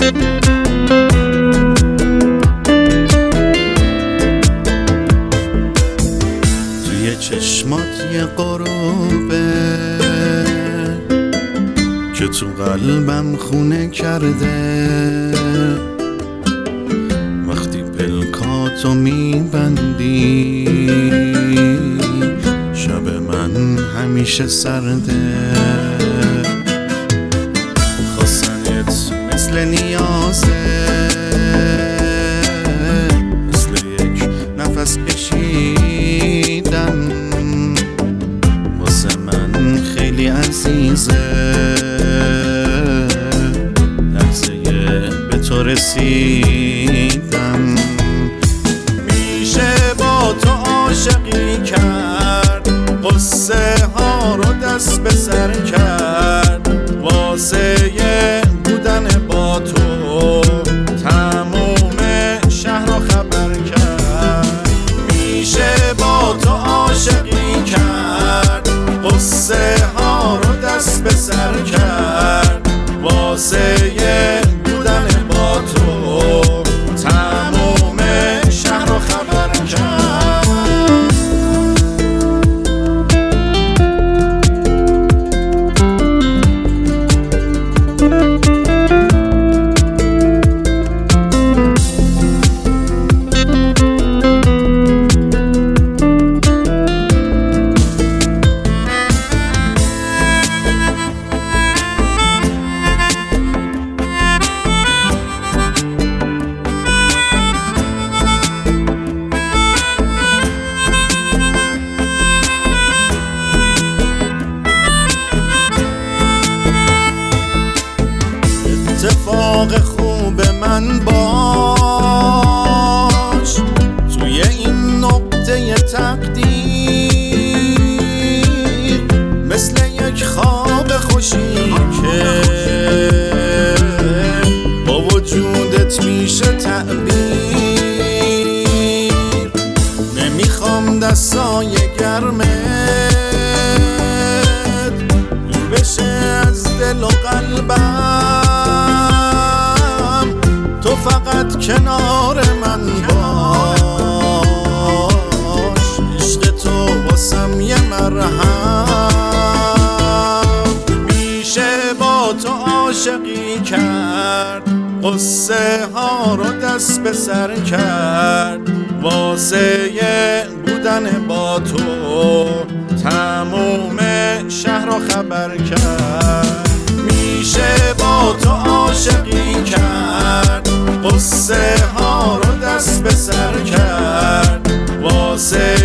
توی چشمات یه غروبه که تو قلبم خونه کرده، وقتی پلکاتو میبندی شب من همیشه سرده. خواستنت مثل نیازه، مثل یک نفس کشیدن، واسه من خیلی عزیزه. لحظه به تو رسیدم، میشه با تو عاشقی کرد، قصه ها رو دست به سر کرد، واسه بودن با تو تموم شهر رو خبر کرد. میشه با تو عاشقی کرد، قصه ها رو دست به سر کرد، واسه بودن با تو تموم شهر رو خبر کرد. اتفاق خوب من باش توی این نقطه تقدیر، مثل یک خواب خوشی که با وجودت میشه تعبیر. نمیخوام دستای گرمت دور بشه از دل و قلبم، تو فقط کنار من باش، عشق تو واسم یه مرهم. میشه با تو عاشقی کرد، قصه ها رو دست به سر کرد، واسه بودن با تو تموم شهر رو خبر کرد. میشه با تو عاشقی کرد، قصه ها رو دست به سر کرد، واسه